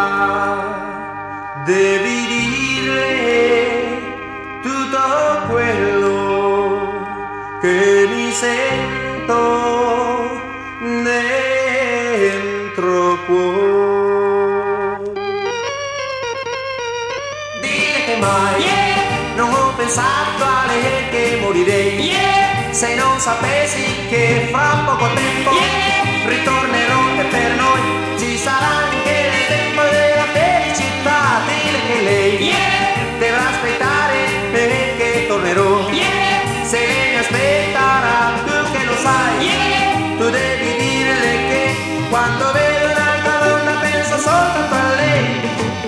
devi dire tutto quello che mi sento dentro cuore. Dire che mai non ho pensato a lei, che morirei se non sapessi che fra poco tempo ritornerò e per noi ci sarà anche il tempo della felicità. Dire che lei dovrà aspettare perché tornerò. Se lei mi aspetterà, tu che lo sai, tu devi dirle che quando vedo un'altra donna penso soltanto a lei.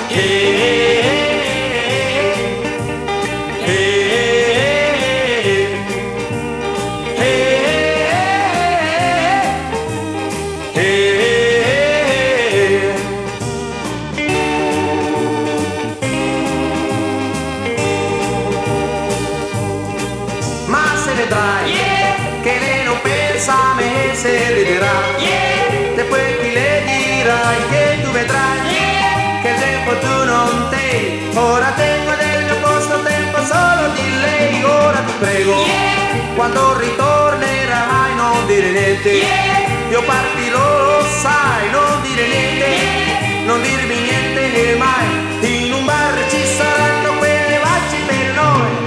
Vedrai che lei non pensa a me, se riderà e poi chi le dirai che tu vedrai che il tempo tu non te, ora tengo nel mio posto tempo solo di lei. Ora ti prego, quando ritornerai non dire niente, io partirò, lo sai, non dire niente, non dirmi niente mai. In un bar ci saranno quelle baci per noi.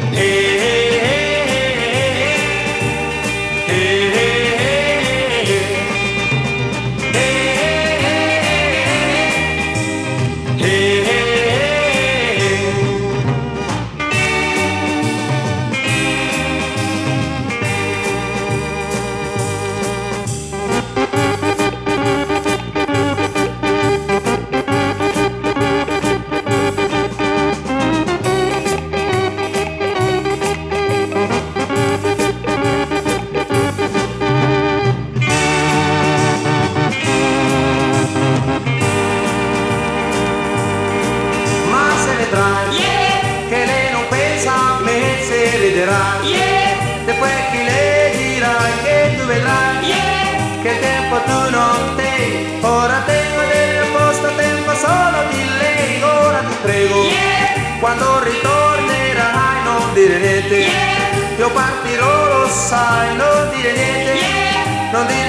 Che lei non pensa a me, se riderà e poi chi le dirai che tu vedrai che il tempo tu non te, ora tengo nel posto tempo solo di lei. Ora ti prego, quando ritornerai non dire niente, io partirò, lo sai, non dire niente, non dire